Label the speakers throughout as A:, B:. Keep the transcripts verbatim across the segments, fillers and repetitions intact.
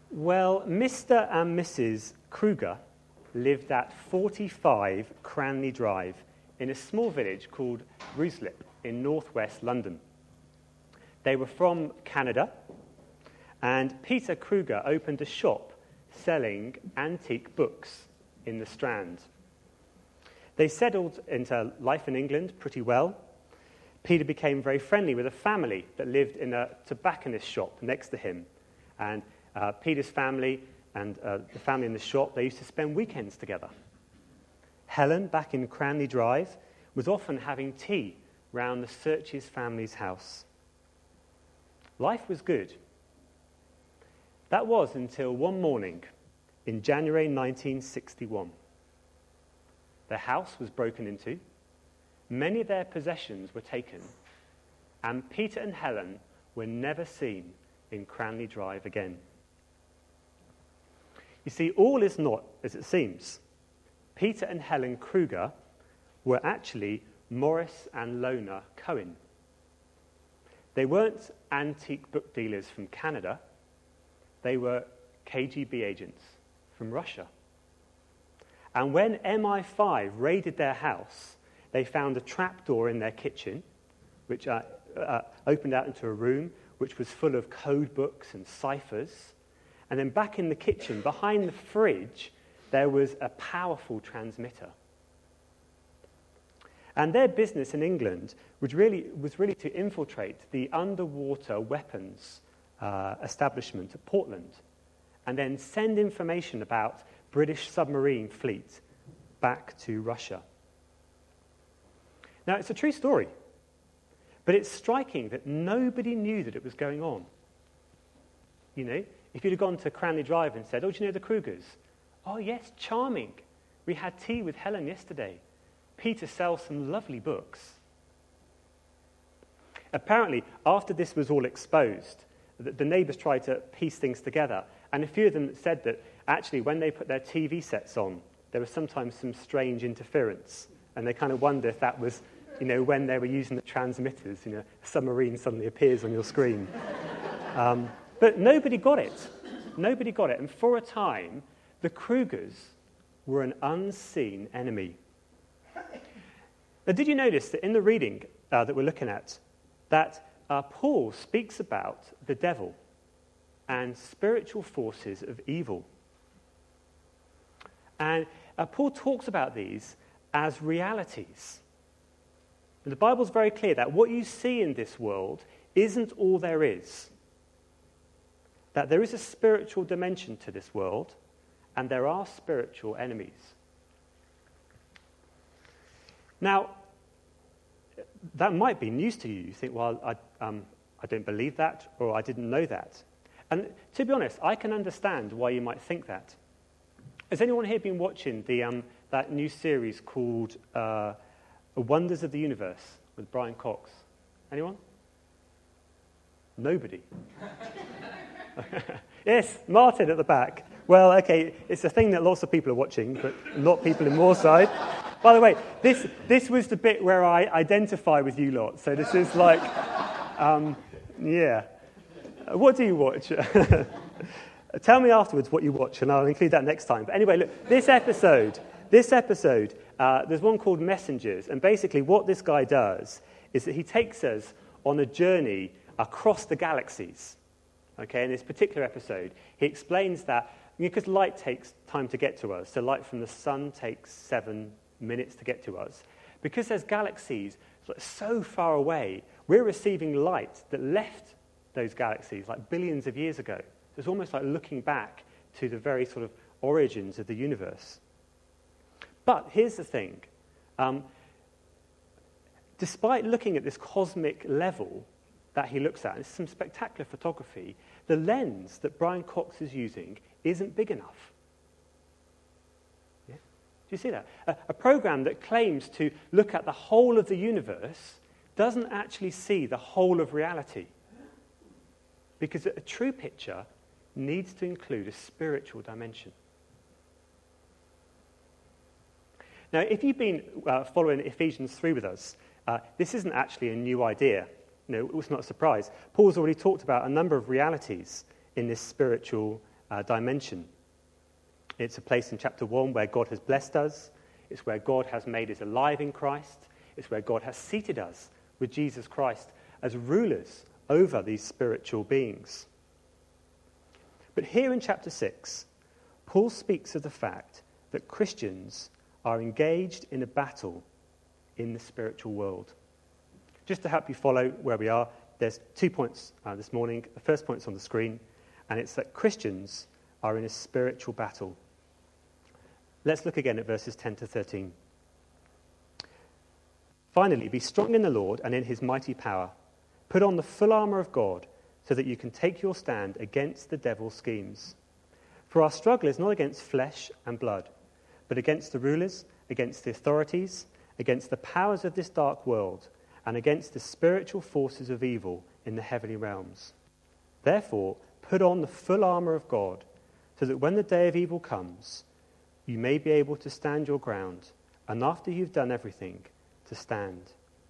A: Well, Mister and Missus Kruger lived at forty-five Cranley Drive in a small village called Ruislip in northwest London. They were from Canada, and Peter Kruger opened a shop selling antique books in the Strand. They settled into life in England pretty well. Peter became very friendly with a family that lived in a tobacconist shop next to him. And uh, Peter's family and uh, the family in the shop, they used to spend weekends together. Helen, back in Cranley Drive, was often having tea round the Searches family's house. Life was good. That was until one morning in January nineteen sixty-one. Their house was broken into, many of their possessions were taken, and Peter and Helen were never seen in Cranley Drive again. You see, all is not as it seems. Peter and Helen Kruger were actually Morris and Lona Cohen. They weren't antique book dealers from Canada. They were K G B agents from Russia. And when M I five raided their house, they found a trapdoor in their kitchen, which uh, uh, opened out into a room which was full of code books and ciphers. And then back in the kitchen, behind the fridge, there was a powerful transmitter. And their business in England was really, was really to infiltrate the underwater weapons uh, establishment at Portland, and then send information about British submarine fleet back to Russia. Now, it's a true story, but it's striking that nobody knew that it was going on. You know, if you'd have gone to Cranley Drive and said, "Oh, do you know the Krugers?" "Oh, yes, charming. We had tea with Helen yesterday. Peter sells some lovely books." Apparently, after this was all exposed, the, the neighbours tried to piece things together, and a few of them said that actually when they put their T V sets on, there was sometimes some strange interference, and they kind of wonder if that was, you know, when they were using the transmitters, you know, a submarine suddenly appears on your screen. um, but nobody got it. Nobody got it. And for a time, the Krugers were an unseen enemy. Now, did you notice that in the reading uh, that we're looking at, that uh, Paul speaks about the devil and spiritual forces of evil? And uh, Paul talks about these as realities. And the Bible's very clear that what you see in this world isn't all there is. That there is a spiritual dimension to this world, and there are spiritual enemies. Now, that might be news to you. You think, well, I, um, I don't believe that, or I didn't know that. And to be honest, I can understand why you might think that. Has anyone here been watching the um, that new series called uh, Wonders of the Universe with Brian Cox? Anyone? Nobody. Yes, Martin at the back. Well, okay, it's a thing that lots of people are watching, but not people in Moorside. By the way, this this was the bit where I identify with you lot. So this is like, um, yeah. What do you watch? Tell me afterwards what you watch, and I'll include that next time. But anyway, look, this episode, this episode, uh, there's one called Messengers, and basically what this guy does is that he takes us on a journey across the galaxies. Okay, in this particular episode, he explains that because light takes time to get to us, so light from the sun takes seven minutes to get to us, because there's galaxies so far away, we're receiving light that left those galaxies like billions of years ago. So it's almost like looking back to the very sort of origins of the universe. But here's the thing. Um, despite looking at this cosmic level that he looks at, and it's some spectacular photography, the lens that Brian Cox is using isn't big enough. Yeah? Do you see that? A, a program that claims to look at the whole of the universe doesn't actually see the whole of reality. Because a true picture needs to include a spiritual dimension. Now, if you've been uh, following Ephesians three with us, uh, this isn't actually a new idea. No, it was not a surprise. Paul's already talked about a number of realities in this spiritual uh, dimension. It's a place in chapter one where God has blessed us. It's where God has made us alive in Christ. It's where God has seated us with Jesus Christ as rulers over these spiritual beings. But here in chapter six, Paul speaks of the fact that Christians are engaged in a battle in the spiritual world. Just to help you follow where we are, there's two points uh, this morning. The first point's on the screen, and it's that Christians are in a spiritual battle. Let's look again at verses ten to thirteen. Finally, be strong in the Lord and in his mighty power. Put on the full armour of God so that you can take your stand against the devil's schemes. For our struggle is not against flesh and blood, but against the rulers, against the authorities, against the powers of this dark world, and against the spiritual forces of evil in the heavenly realms. Therefore, put on the full armour of God, so that when the day of evil comes, you may be able to stand your ground, and after you've done everything, to stand.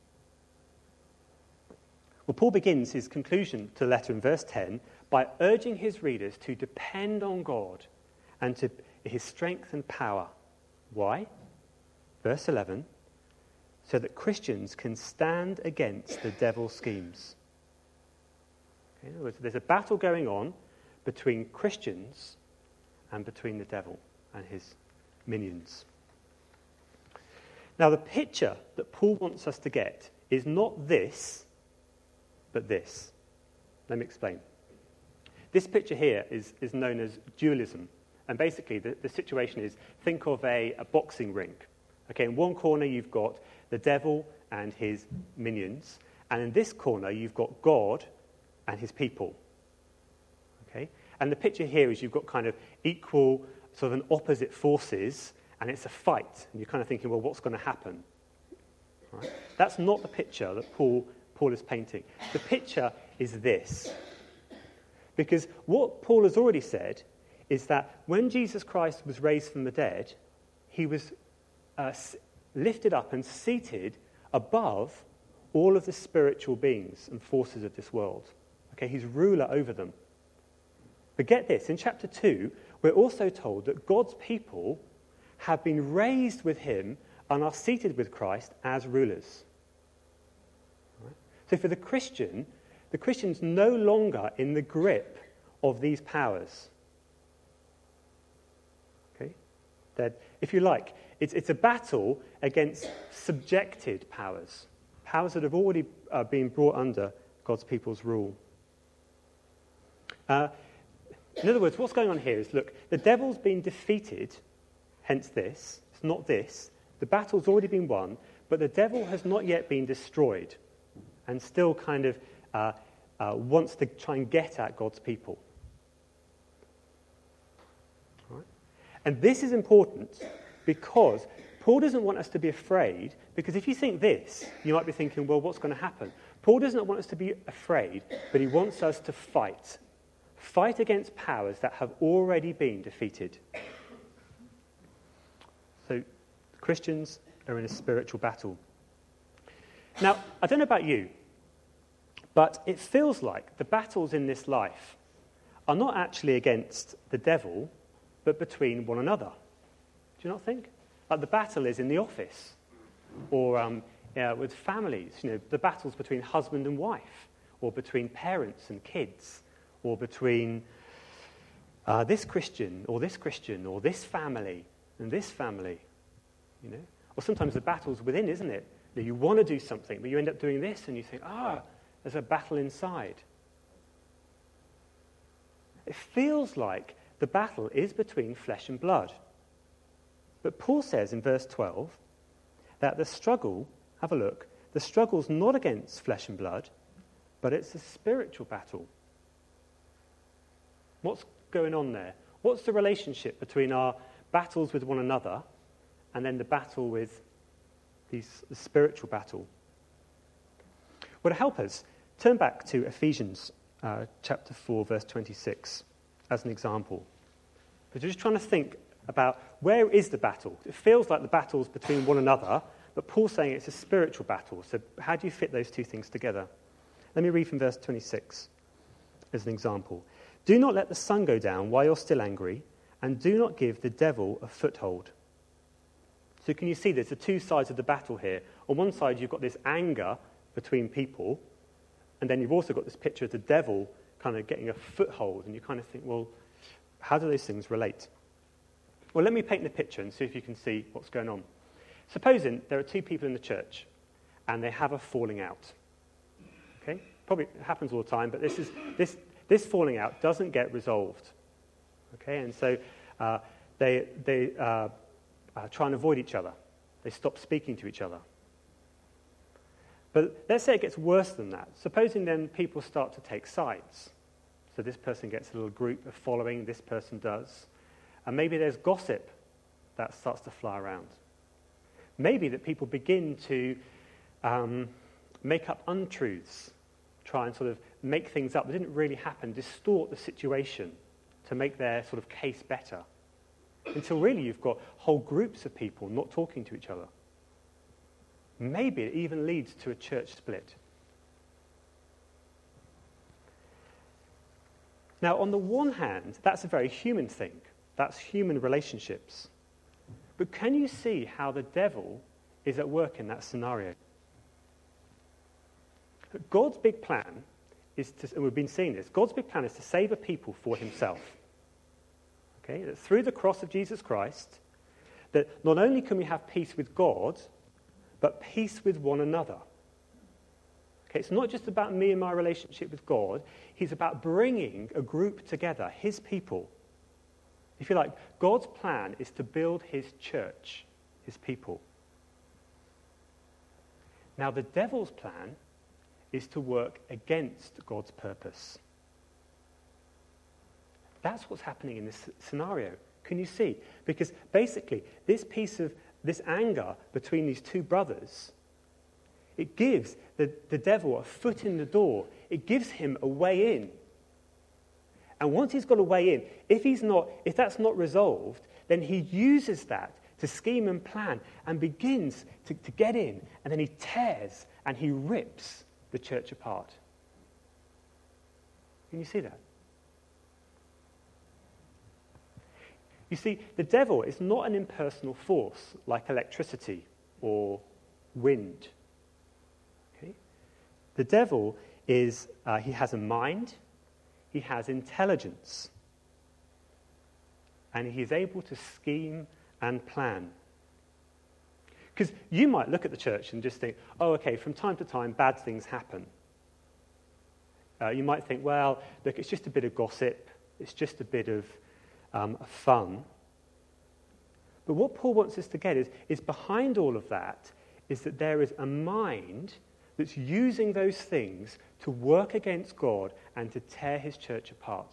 A: Well, Paul begins his conclusion to the letter in verse ten by urging his readers to depend on God and to his strength and power. Why? Verse eleven, so that Christians can stand against the devil's schemes. In other words, there's a battle going on between Christians and between the devil and his minions. Now, the picture that Paul wants us to get is not this, but this. Let me explain. This picture here is, is known as dualism. And basically, the, the situation is, think of a, a boxing ring. Okay, in one corner, you've got the devil and his minions. And in this corner, you've got God and his people. Okay? And the picture here is you've got kind of equal, sort of an opposite forces, and it's a fight. And you're kind of thinking, well, what's going to happen? Right? That's not the picture that Paul, Paul is painting. The picture is this. Because what Paul has already said is that when Jesus Christ was raised from the dead, he was uh, lifted up and seated above all of the spiritual beings and forces of this world. Okay, he's ruler over them. But get this, in chapter two, we're also told that God's people have been raised with him and are seated with Christ as rulers. Right? So for the Christian, the Christian's no longer in the grip of these powers. Okay? That, if you like, it's, it's a battle against subjected powers, powers that have already uh, been brought under God's people's rule. Uh, in other words, what's going on here is, look, the devil's been defeated, hence this. It's not this. The battle's already been won, but the devil has not yet been destroyed and still kind of uh, uh, wants to try and get at God's people. Right? And this is important because Paul doesn't want us to be afraid, because if you think this, you might be thinking, well, what's going to happen? Paul doesn't want us to be afraid, but he wants us to fight. Fight against powers that have already been defeated. So Christians are in a spiritual battle. Now, I don't know about you, but it feels like the battles in this life are not actually against the devil, but between one another. Do you not think? Like the battle is in the office, or um, uh, with families, you know, the battles between husband and wife, or between parents and kids, or between uh, this Christian, or this Christian, or this family, and this family, you know? Or sometimes the battle's within, isn't it? You, know, you want to do something, but you end up doing this, and you think, ah, there's a battle inside. It feels like the battle is between flesh and blood. But Paul says in verse twelve that the struggle, have a look, the struggle's not against flesh and blood, but it's a spiritual battle. What's going on there? What's the relationship between our battles with one another and then the battle with these, the spiritual battle? Well, to help us, turn back to Ephesians uh, chapter four, verse twenty-six, as an example. But you're just trying to think about where is the battle? It feels like the battle's between one another, but Paul's saying it's a spiritual battle. So how do you fit those two things together? Let me read from verse twenty-six as an example. Do not let the sun go down while you're still angry, and do not give the devil a foothold. So can you see there's the two sides of the battle here? On one side, you've got this anger between people, and then you've also got this picture of the devil kind of getting a foothold, and you kind of think, well, how do those things relate? Well, let me paint the picture and see if you can see what's going on. Supposing there are two people in the church, and they have a falling out. Okay? Probably happens all the time, but this is this this falling out doesn't get resolved. Okay? And so uh, they they uh, uh, try and avoid each other. They stop speaking to each other. But let's say it gets worse than that. Supposing then people start to take sides. So this person gets a little group of following, this person does. And maybe there's gossip that starts to fly around. Maybe that people begin to um, make up untruths, try and sort of make things up that didn't really happen, distort the situation to make their sort of case better. Until really you've got whole groups of people not talking to each other. Maybe it even leads to a church split. Now, on the one hand, that's a very human thing. That's human relationships. But can you see how the devil is at work in that scenario? God's big plan is to, and we've been seeing this, God's big plan is to save a people for himself. Okay? That through the cross of Jesus Christ, that not only can we have peace with God, but peace with one another. Okay, it's not just about me and my relationship with God. He's about bringing a group together, his people. If you like, God's plan is to build his church, his people. Now, the devil's plan is to work against God's purpose. That's what's happening in this scenario. Can you see? Because basically, this piece of this anger between these two brothers, it gives the, the devil a foot in the door. It gives him a way in. And once he's got a way in, if he's not, if that's not resolved, then he uses that to scheme and plan and begins to, to get in, and then he tears and he rips the church apart. Can you see that? You see, the devil is not an impersonal force like electricity or wind. Okay? The devil is, uh, he has a mind, he has intelligence, and he is able to scheme and plan. Because you might look at the church and just think, oh, okay, from time to time, bad things happen. Uh, you might think, well, look, it's just a bit of gossip, it's just a bit of Um, fun. But what Paul wants us to get is, is behind all of that is that there is a mind that's using those things to work against God and to tear his church apart.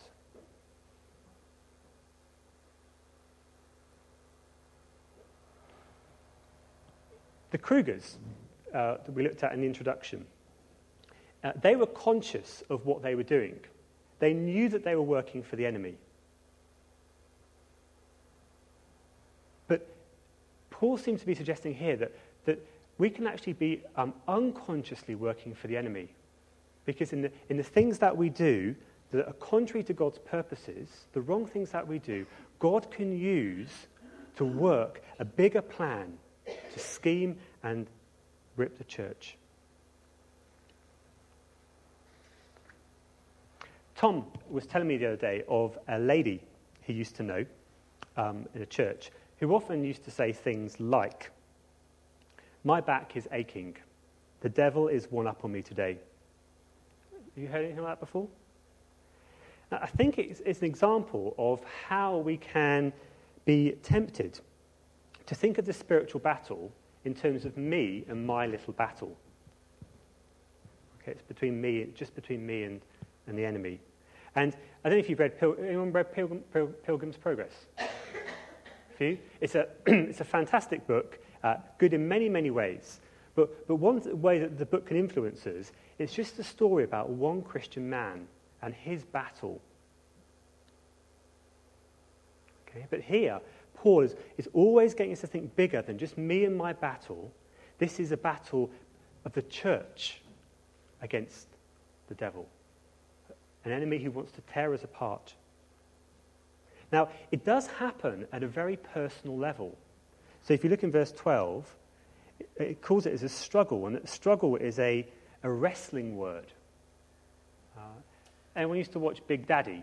A: The Krugers, uh, that we looked at in the introduction, uh, they were conscious of what they were doing. They knew that they were working for the enemy. But Paul seems to be suggesting here that, that we can actually be um, unconsciously working for the enemy. Because in the, in the things that we do that are contrary to God's purposes, the wrong things that we do, God can use to work a bigger plan to scheme and rip the church. Tom was telling me the other day of a lady he used to know um, in a church who often used to say things like, "My back is aching. The devil is one up on me today." Have you heard anything like that before? Now, I think it's, it's an example of how we can be tempted to think of the spiritual battle in terms of me and my little battle. Okay, it's between me, just between me and, and the enemy. And I don't know if you've read, Pil- anyone read Pilgrim, Pil- Pilgrim's Progress? A few? It's a, it's a fantastic book, uh, good in many, many ways. But, but one way that the book can influence us is just a story about one Christian man and his battle. Okay, but here, Paul is, is always getting us to think bigger than just me and my battle. This is a battle of the church against the devil. an enemy who wants to tear us apart. Now, it does happen at a very personal level. So if you look in verse twelve, it, it calls it as a struggle, and struggle is a, a wrestling word. Uh, anyone used to watch Big Daddy?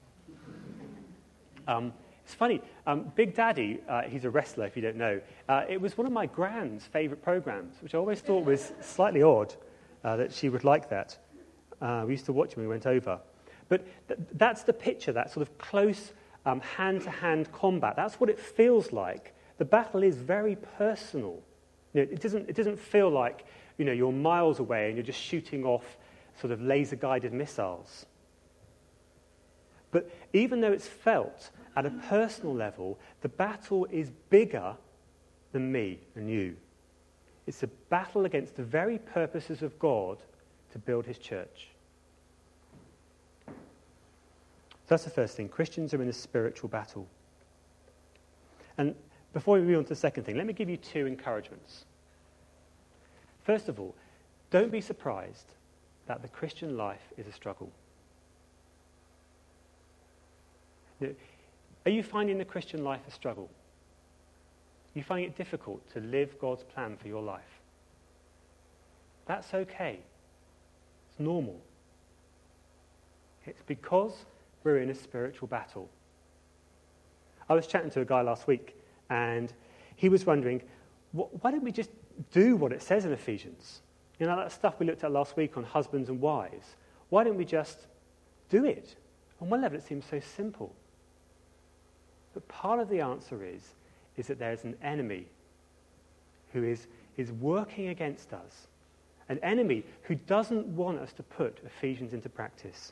A: Um, it's funny, um, Big Daddy, uh, he's a wrestler if you don't know, uh, it was one of my grand's favourite programmes, which I always thought was slightly odd uh, that she would like that. Uh, we used to watch when we went over. But th- that's the picture, that sort of close um, hand-to-hand combat. That's what it feels like. The battle is very personal. You know, it doesn't, it doesn't feel like, you know, you're miles away and you're just shooting off sort of laser-guided missiles. But even though it's felt at a personal level, the battle is bigger than me and you. It's a battle against the very purposes of God to build his church. So that's the first thing. Christians are in a spiritual battle. And before we move on to the second thing, let me give you two encouragements. First of all, don't be surprised that the Christian life is a struggle. Are you finding the Christian life a struggle? Are you finding it difficult to live God's plan for your life? That's okay. It's normal. It's because we're in a spiritual battle. I was chatting to a guy last week, and he was wondering, why don't we just do what it says in Ephesians? You know, that stuff we looked at last week on husbands and wives. Why don't we just do it? On one level, it seems so simple. But part of the answer is, is that there's an enemy who is, is working against us. An enemy who doesn't want us to put Ephesians into practice.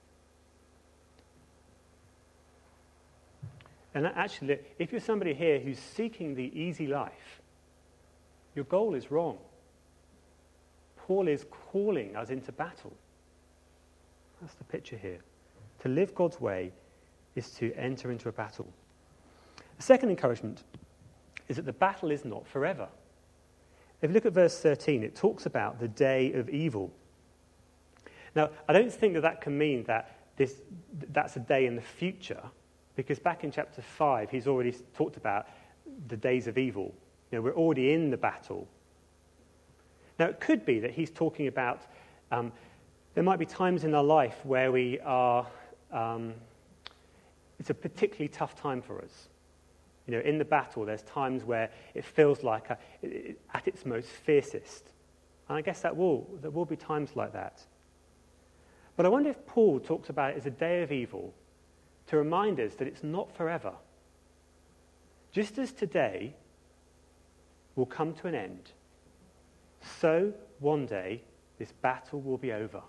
A: And actually, if you're somebody here who's seeking the easy life, your goal is wrong. Paul is calling us into battle. That's the picture here. To live God's way is to enter into a battle. The second encouragement is that the battle is not forever. If you look at verse thirteen, it talks about the day of evil. Now, I don't think that that can mean that this, that's a day in the future, because back in chapter five, he's already talked about the days of evil. You know, we're already in the battle. Now, it could be that he's talking about, um, there might be times in our life where we are, um, it's a particularly tough time for us. You know, in the battle, there's times where it feels like a, it, at its most fiercest. And I guess that will, there will be times like that. But I wonder if Paul talks about it as a day of evil to remind us that it's not forever. Just as today will come to an end, so one day this battle will be over.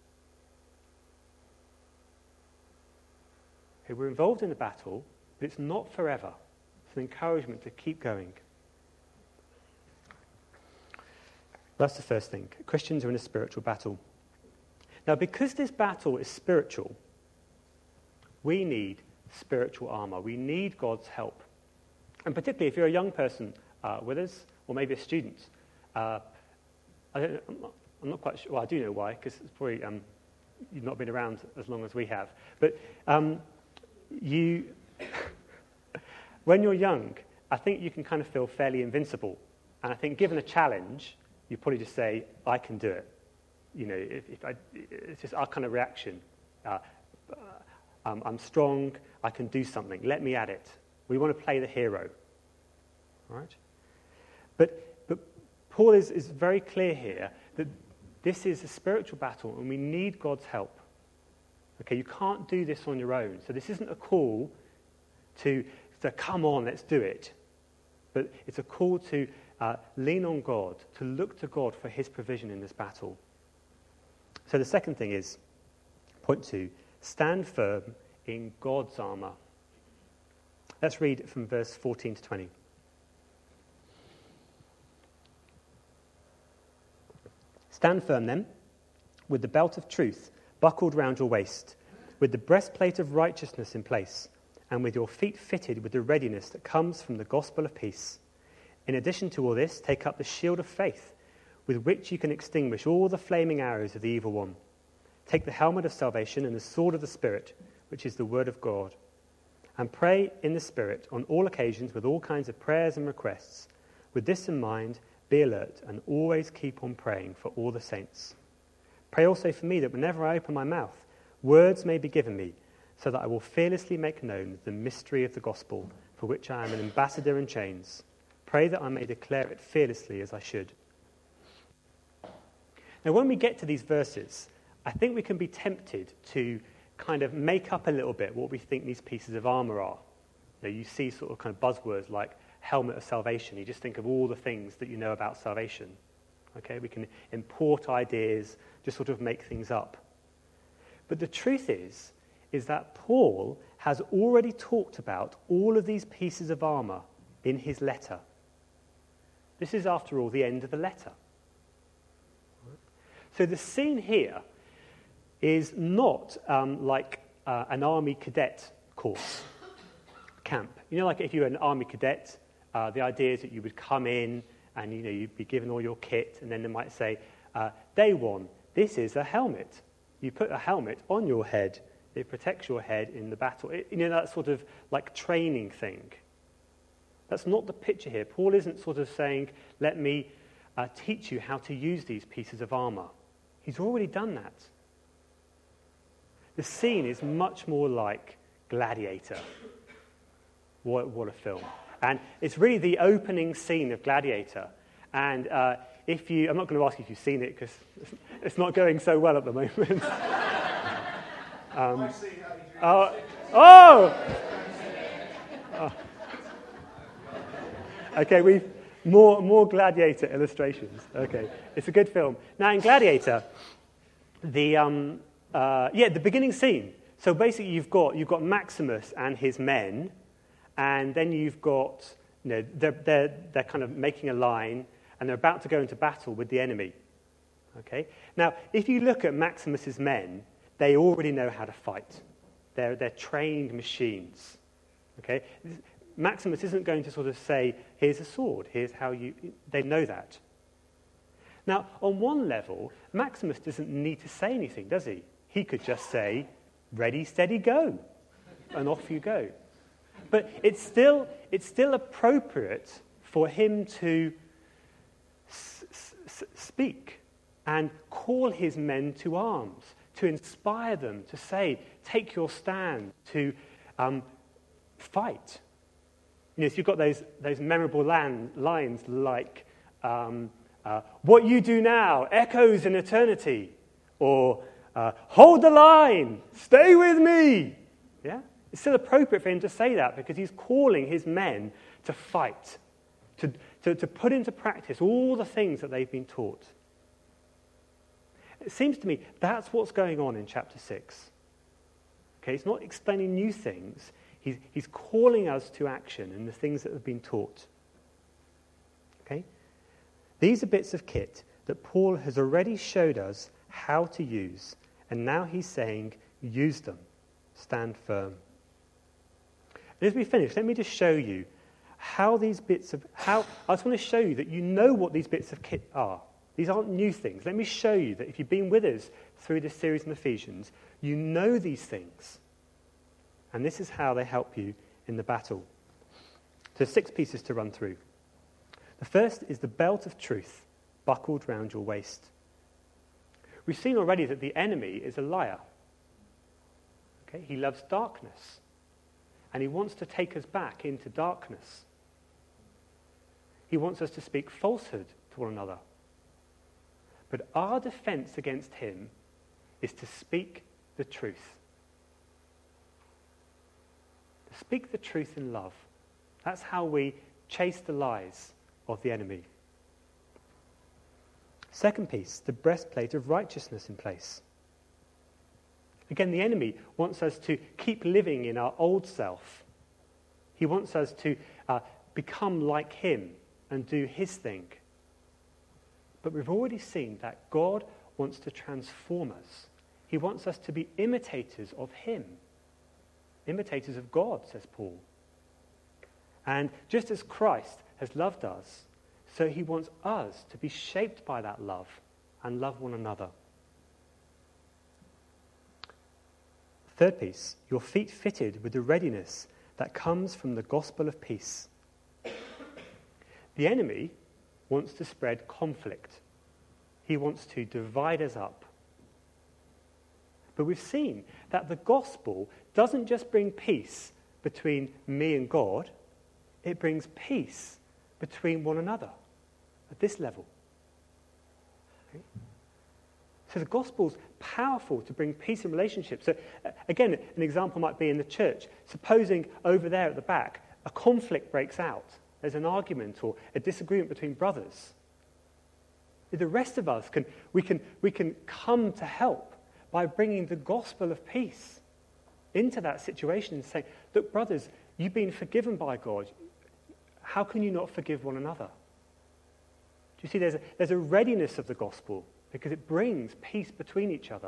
A: Okay, we're involved in the battle, but it's not forever. It's an encouragement to keep going. That's the first thing. Christians are in a spiritual battle. Now, because this battle is spiritual, we need spiritual armor. We need God's help. And particularly if you're a young person uh, with us, or maybe a student, uh, I don't, I'm, not, I'm not quite sure. Well, I do know why, because it's probably um, you've not been around as long as we have. But um, you, when you're young, I think you can kind of feel fairly invincible. And I think given a challenge, you probably just say, I can do it. You know, if, if I, it's just our kind of reaction. Uh, um, I'm strong, I can do something, let me at it. We want to play the hero. All right? But, but Paul is, is very clear here that this is a spiritual battle and we need God's help. Okay, you can't do this on your own. So this isn't a call to, to come on, let's do it. But it's a call to uh, lean on God, to look to God for his provision in this battle. So the second thing is, point two, stand firm in God's armor. Let's read from verse fourteen to twenty. Stand firm then, with the belt of truth buckled round your waist, with the breastplate of righteousness in place, and with your feet fitted with the readiness that comes from the gospel of peace. In addition to all this, take up the shield of faith, with which you can extinguish all the flaming arrows of the evil one. Take the helmet of salvation and the sword of the Spirit, which is the word of God, and pray in the Spirit on all occasions with all kinds of prayers and requests. With this in mind, be alert and always keep on praying for all the saints. Pray also for me that whenever I open my mouth, words may be given me, so that I will fearlessly make known the mystery of the gospel, for which I am an ambassador in chains. Pray that I may declare it fearlessly as I should. Now, when we get to these verses, I think we can be tempted to kind of make up a little bit what we think these pieces of armor are. You know, you see sort of kind of buzzwords like helmet of salvation. You just think of all the things that you know about salvation. Okay, we can import ideas, just sort of make things up. But the truth is, is that Paul has already talked about all of these pieces of armor in his letter. This is, after all, the end of the letter. So the scene here is not um, like uh, an army cadet course camp. You know, like if you're an army cadet, uh, the idea is that you would come in and, you know, you'd be given all your kit, and then they might say, uh, day one, this is a helmet. You put a helmet on your head. It protects your head in the battle. It, you know, that sort of like training thing. That's not the picture here. Paul isn't sort of saying, let me uh, teach you how to use these pieces of armor. He's already done that. The scene is much more like Gladiator. What, what a film. And it's really the opening scene of Gladiator. And uh, if you, I'm not going to ask you if you've seen it, because it's not going so well at the moment. um, oh, oh! oh! Okay, we've more more Gladiator illustrations. Okay, it's a good film. Now, in Gladiator, the um, uh, yeah, the beginning scene. So basically, you've got you've got Maximus and his men, and then you've got, you know, they're they're they're kind of making a line, and they're about to go into battle with the enemy. Okay. Now, if you look at Maximus's men, they already know how to fight. They're they're trained machines. Okay. Maximus isn't going to sort of say, here's a sword, here's how you... They know that. Now, on one level, Maximus doesn't need to say anything, does he? He could just say, ready, steady, go, and off you go. But it's still, it's still appropriate for him to s- s- speak and call his men to arms, to inspire them, to say, take your stand, to um, fight. You know, so you've got those, those memorable land, lines like, um, uh, what you do now echoes in eternity, or uh, hold the line, stay with me. Yeah? It's still appropriate for him to say that because he's calling his men to fight, to, to, to put into practice all the things that they've been taught. It seems to me that's what's going on in chapter six. Okay, he's not explaining new things. He's, he's calling us to action in the things that have been taught. Okay? These are bits of kit that Paul has already showed us how to use, and now he's saying, use them. Stand firm. And as we finish, let me just show you how these bits of... how I just want to show you that you know what these bits of kit are. These aren't new things. Let me show you that if you've been with us through this series in Ephesians, you know these things. And this is how they help you in the battle. So six pieces to run through. The first is the belt of truth buckled round your waist. We've seen already that the enemy is a liar. Okay? He loves darkness. And he wants to take us back into darkness. He wants us to speak falsehood to one another. But our defense against him is to speak the truth. Speak the truth in love. That's how we chase the lies of the enemy. Second piece, the breastplate of righteousness in place. Again, the enemy wants us to keep living in our old self. He wants us to uh, become like him and do his thing. But we've already seen that God wants to transform us. He wants us to be imitators of him. Imitators of God, says Paul. And just as Christ has loved us, so he wants us to be shaped by that love and love one another. Third piece, your feet fitted with the readiness that comes from the gospel of peace. The enemy wants to spread conflict. He wants to divide us up. But we've seen that the gospel doesn't just bring peace between me and God, it brings peace between one another at this level. Okay? So the gospel's powerful to bring peace in relationships. So uh, again, an example might be in the church. Supposing over there at the back, a conflict breaks out. There's an argument or a disagreement between brothers. The rest of us, can we, can, we can come to help by bringing the gospel of peace into that situation and saying, look, brothers, you've been forgiven by God. How can you not forgive one another? Do you see there's a, there's a readiness of the gospel because it brings peace between each other.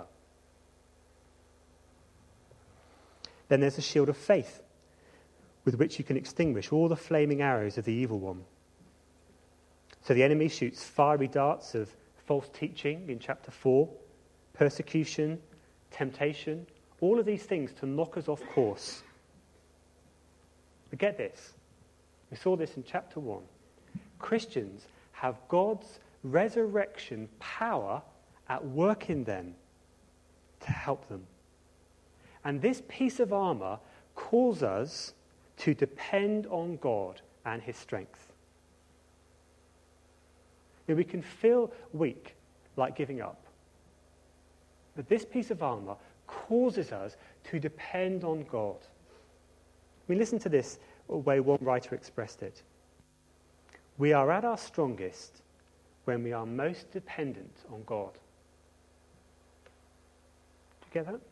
A: Then there's a shield of faith with which you can extinguish all the flaming arrows of the evil one. So the enemy shoots fiery darts of false teaching in chapter four, persecution, temptation, all of these things to knock us off course. But get this, we saw this in chapter one. Christians have God's resurrection power at work in them to help them. And this piece of armor calls us to depend on God and his strength. You know, we can feel weak, like giving up. But this piece of armor causes us to depend on God. I mean, listen to this way one writer expressed it. We are at our strongest when we are most dependent on God. Do you get that?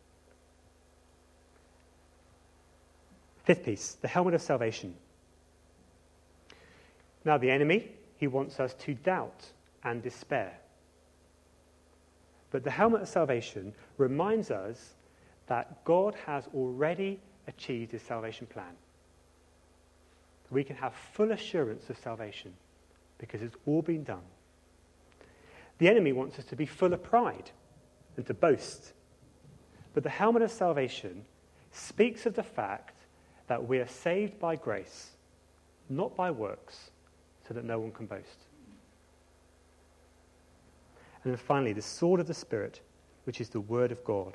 A: Fifth piece, the helmet of salvation. Now the enemy, he wants us to doubt and despair. But the helmet of salvation reminds us that God has already achieved his salvation plan. We can have full assurance of salvation because it's all been done. The enemy wants us to be full of pride and to boast. But the helmet of salvation speaks of the fact that we are saved by grace, not by works, so that no one can boast. And then finally, the sword of the Spirit, which is the word of God.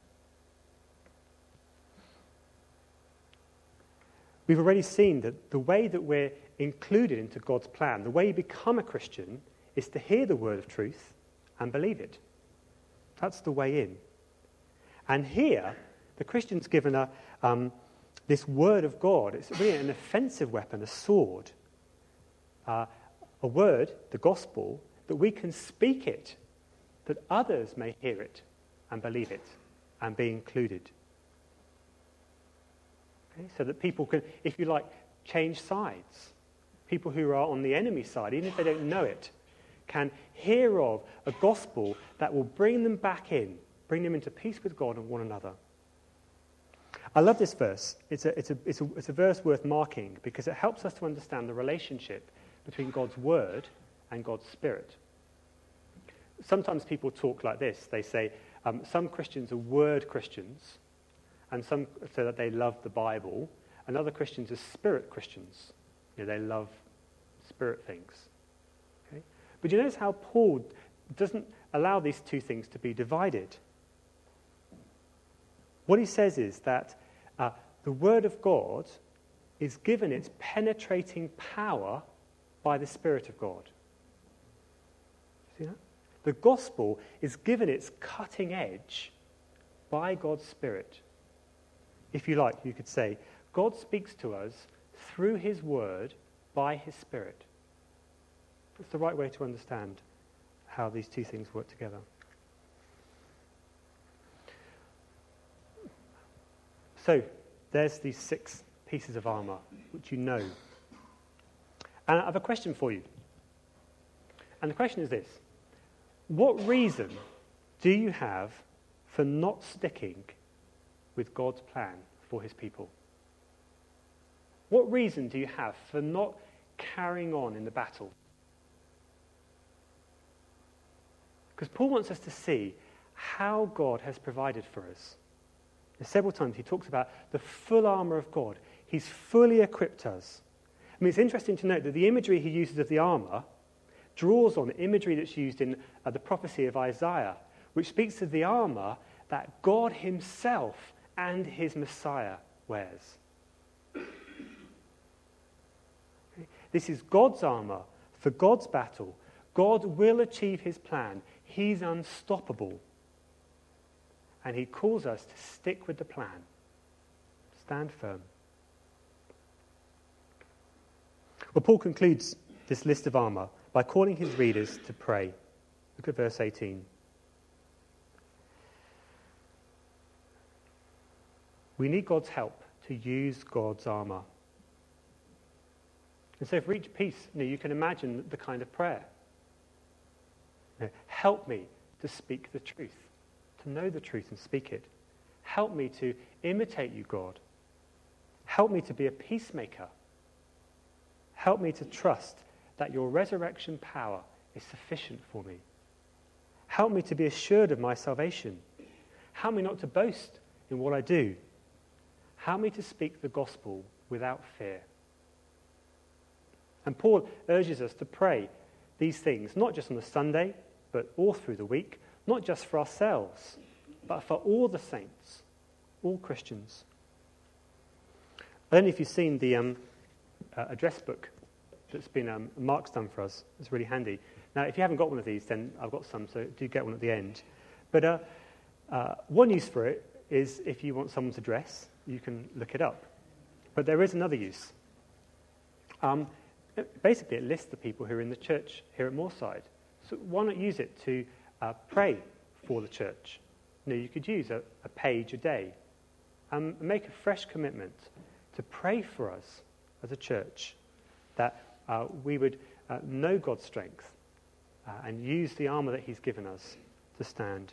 A: We've already seen that the way that we're included into God's plan, the way you become a Christian, is to hear the word of truth and believe it. That's the way in. And here, the Christian's given a, um, this word of God. It's really an offensive weapon, a sword. Uh, a word, the gospel, that we can speak it, that others may hear it and believe it and be included. Okay? So that people can, if you like, change sides. People who are on the enemy side, even if they don't know it, can hear of a gospel that will bring them back in, bring them into peace with God and one another. I love this verse. It's a, it's a, it's a, it's a verse worth marking because it helps us to understand the relationship between God's word and God's spirit. Sometimes people talk like this. They say um, some Christians are word Christians, and some so that they love the Bible, and other Christians are spirit Christians. You know, they love spirit things. Okay? But you notice how Paul doesn't allow these two things to be divided. What he says is that uh, the word of God is given its penetrating power by the Spirit of God. See that? The gospel is given its cutting edge by God's Spirit. If you like, you could say, God speaks to us through his word by his Spirit. That's the right way to understand how these two things work together. So, there's these six pieces of armour, which you know. And I have a question for you. And the question is this. What reason do you have for not sticking with God's plan for his people? What reason do you have for not carrying on in the battle? Because Paul wants us to see how God has provided for us. Several times he talks about the full armour of God. He's fully equipped us. I mean, it's interesting to note that the imagery he uses of the armour draws on imagery that's used in uh, the prophecy of Isaiah, which speaks of the armour that God himself and his Messiah wears. This is God's armour for God's battle. God will achieve his plan. He's unstoppable. And he calls us to stick with the plan. Stand firm. Well, Paul concludes this list of armour by calling his readers to pray. Look at verse eighteen. We need God's help to use God's armour. And so for each piece, you know, you can imagine the kind of prayer. You know, help me to speak the truth, to know the truth and speak it. Help me to imitate you, God. Help me to be a peacemaker. Help me to trust that your resurrection power is sufficient for me. Help me to be assured of my salvation. Help me not to boast in what I do. Help me to speak the gospel without fear. And Paul urges us to pray these things, not just on a Sunday, but all through the week, not just for ourselves, but for all the saints, all Christians. I don't know if you've seen the um, uh, address book that's been um, Mark's done for us. It's really handy. Now, if you haven't got one of these, then I've got some, so do get one at the end. But uh, uh, one use for it is if you want someone's address, you can look it up. But there is another use. Um, basically, it lists the people who are in the church here at Moorside. So why not use it to uh, pray for the church? You know, you could use a, a page a day um, and make a fresh commitment to pray for us as a church, that uh, we would uh, know God's strength uh, and use the armour that he's given us to stand.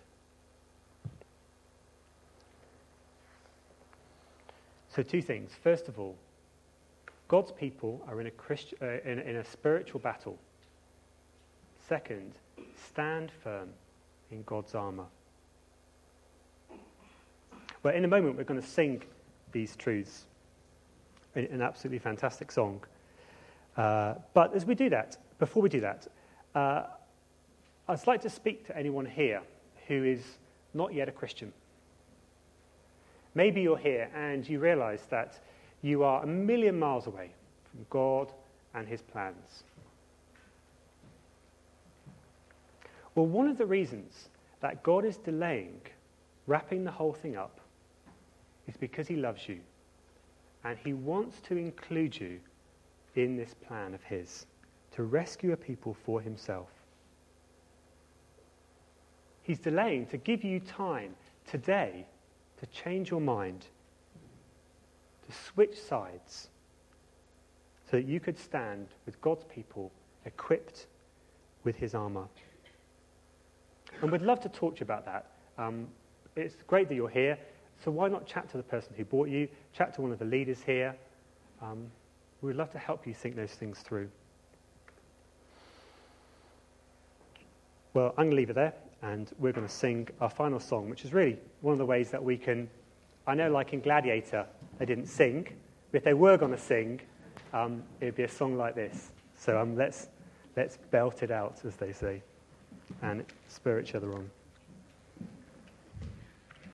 A: So two things. First of all, God's people are in a, Christ- uh, in, in a spiritual battle. Second, stand firm in God's armour. Well, in a moment we're going to sing these truths in an absolutely fantastic song. Uh, but as we do that, before we do that, uh, I'd like to speak to anyone here who is not yet a Christian. Maybe you're here and you realise that you are a million miles away from God and his plans. Well, one of the reasons that God is delaying wrapping the whole thing up is because he loves you and he wants to include you in this plan of his, to rescue a people for himself. He's delaying to give you time today to change your mind, to switch sides, so that you could stand with God's people equipped with his armour. And we'd love to talk to you about that. Um, it's great that you're here, so why not chat to the person who brought you, chat to one of the leaders here. Um, we'd love to help you think those things through. Well, I'm going to leave it there, and we're going to sing our final song, which is really one of the ways that we can, I know like in Gladiator, they didn't sing, but if they were going to sing, um, it would be a song like this. So um, let's let's belt it out, as they say, and spur each other on.